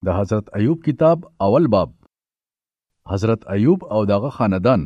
د حضرت ایوب کتاب اول باب. حضرت ایوب او دغه خاندان.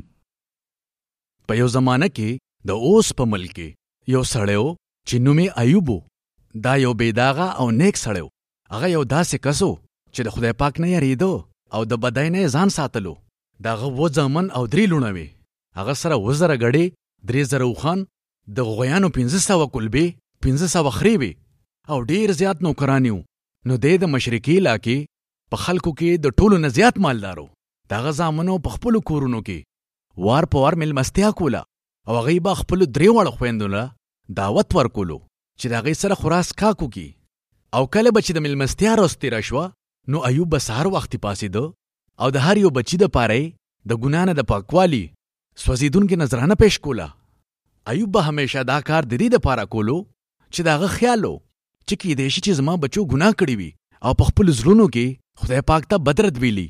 په یو زمانه کې د اوس په ملک کې یو سړی و چې نوم یې ایوب و. دا یو بېداغه او نیک سړی و. هغه یو داسې کس و چې د خدای پاک نه یریده او د بدۍ نه یې ځان ساتلو. د هغه 7 زامن او 3 لوڼه وې. هغه سره 7,000 ګډې، 3,000 اوښان، د غویانو 500 کلبې، 500 خرې وې او ډېر زیات نوکران وو. نو دی د مشرقي علاقې په خلکو کې د ټولو نه زیات مالدار و. د هغه زامنو په خپلو کورونو کې وار په وار میلمستیا کوله او هغوی به خپلو 3 واړه خویندو له دعوت ورکولو چې د هغوی سره خورا څښاک وکړي. او کله به چې د میلمستیا ورځ تېره شوه نو ایوب به سهار وختي پاڅېده او د هر یو بچي دپاره یې د ګناه نه د پاکوالي سوځېدونکې نذرانه پیش کوله. ایوب به همیشه دا کار د دې دپاره کولو چې د هغه خیال و چې کیدای شي چې زما بچو ګناه کړي وي او په خپلو زړونو کې خدای پاک ته بدرد ویلي.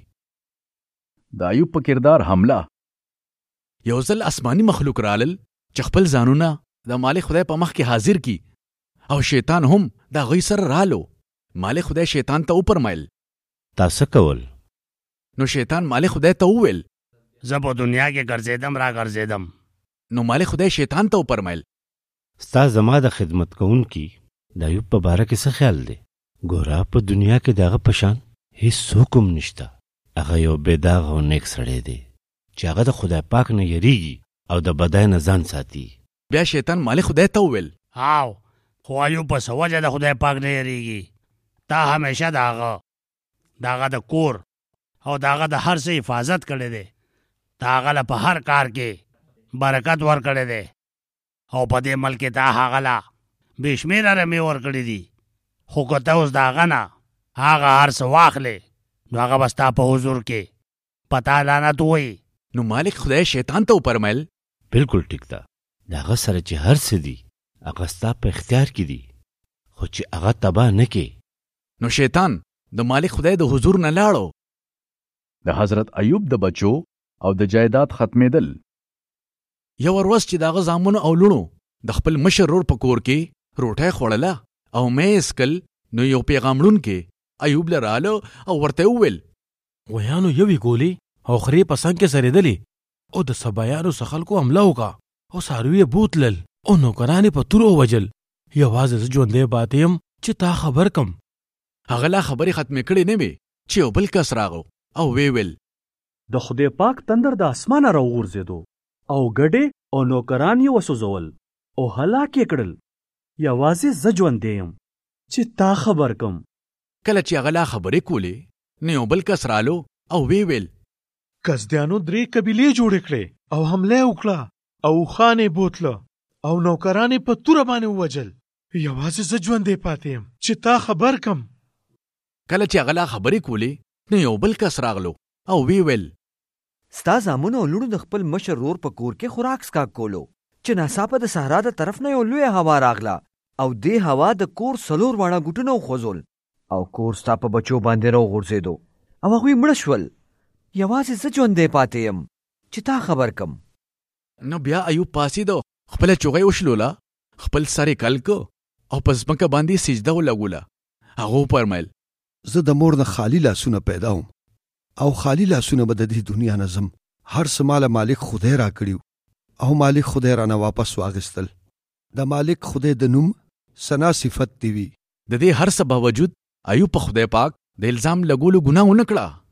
د ایوب په کردار حمله. یو ځل آسماني مخلوق رالل چې خپل ځانونه د مالک خدای په مخ کې حاضر کی او شیطان هم د هغوی سره رالو. مالک خدای شیطان ته وپرمایل تاسو کول. نو شیطان مالک خدای ته وویل زه په دنیا کې ګرځېدم را ګرځېدم. نو مالک خدای شیطان ته وپرمایل ستا زما د خدمت کوونکي د ایوب په باره کې څه خیال دی؟ ګوره په دنیا کې د هغه په شان هېڅوک هم نشته. هغه یو بېداغه او نیک سړی دی چې هغه د خدای پاک نه یریږي او د بدۍ نه ځان ساتي. بیا شیطان مالک خدای ته وویل هاو خو ایوب په څه وجه د خدای پاک نه یریږي؟ تا همیشه د هغه د کور او د هغه د هر څه حفاظت کړی دی. تا هغه له په هر کار کې برکت ورکړی دی او په دې ملک کې تا هغه له بې شمېره رمې ورکړي دي. خو که ته اوس د هغه نه هغه هر څه واخلې نو هغه به ستا په حضور کې په تا لعنت ووایي. نو مالک خدای شیطان ته وپرمایل بالکل ټیک ده. د هغه سره چې هر څه دي هغه ستا په اختیار کې دي خو چې هغه تباه نه کې. نو شیطان د مالک خدای د حضور نه لاړو. د حضرت ایوب د بچو او د جایداد ختمېدل. یو ورځ چې د هغه زامنو او لوڼو د خپل مشر ورور په کور کې روټۍ خوړله او مې اسکل نو یو پیغام وړونکی ایوب له راله او ورته وویل غویانو یوې ګولې او خرې په څنګ کې سرېدلې او د سبایانو څه خلکو حمله وکړه او څاروي یې بوتلل او نوکران یې په تورو ووجل. یوازې زه ژوندی پاتې یم چې تا خبر کم. هغه لا خبرې ختمې کړې نه وې چې یو بل کس راغو او ویل د خدای پاک تندر د اسمانه راوغورځېدو او ګډې او نوکران یې وسوځول او هلاک یې کړل. یوازې زه ژوندی یم چې تا خبر کم. کله چې هغه لا خبرې کولې نو یو بل کس رالو او ویل کزدیانو 3 قبیلې جوړې کړې او حمله یې وکړه او اوښان یې بوتله او نوکران یې په توره باندې ووجل. یوازې زه ژوندی پاتې یم چې تا خبر کم. کله چې هغه لا خبرې کولې نو یو بل کس راغلو او ویل ستا زامنو او لوڼو د خپل مشر ورور په کور کې خوراک څښاک کولو چې ناڅاپه د صحرا د طرف نه یو لویه هوا راغله او دې هوا د کور 4 واړه ګوټونه وخوځول او کور ستا په بچو باندې راوغورځېدو او هغوی مړه شول. یوازې زه ژوندی پاتې یم چې تا خبر کم. نو بیا ایوب پاسېدو، خپله چوغۍ وشلوله، خپل سر یې کل که او په ځمکه باندې سجده ولګوله. هغه وفرمیل زه د مور نه خالی لاسونه پیدا وم او خالی لاسونه به د دې دنیا نه ځم. هر څه ماله مالک خدای را کړي او مالک خدای رانه واپس واغستل. د مالک خدای د نوم ثنا صفت دی وي. د دې هر څه باوجود ایوب په خدای پاک د الزام لګولو ګناه ونه کړه.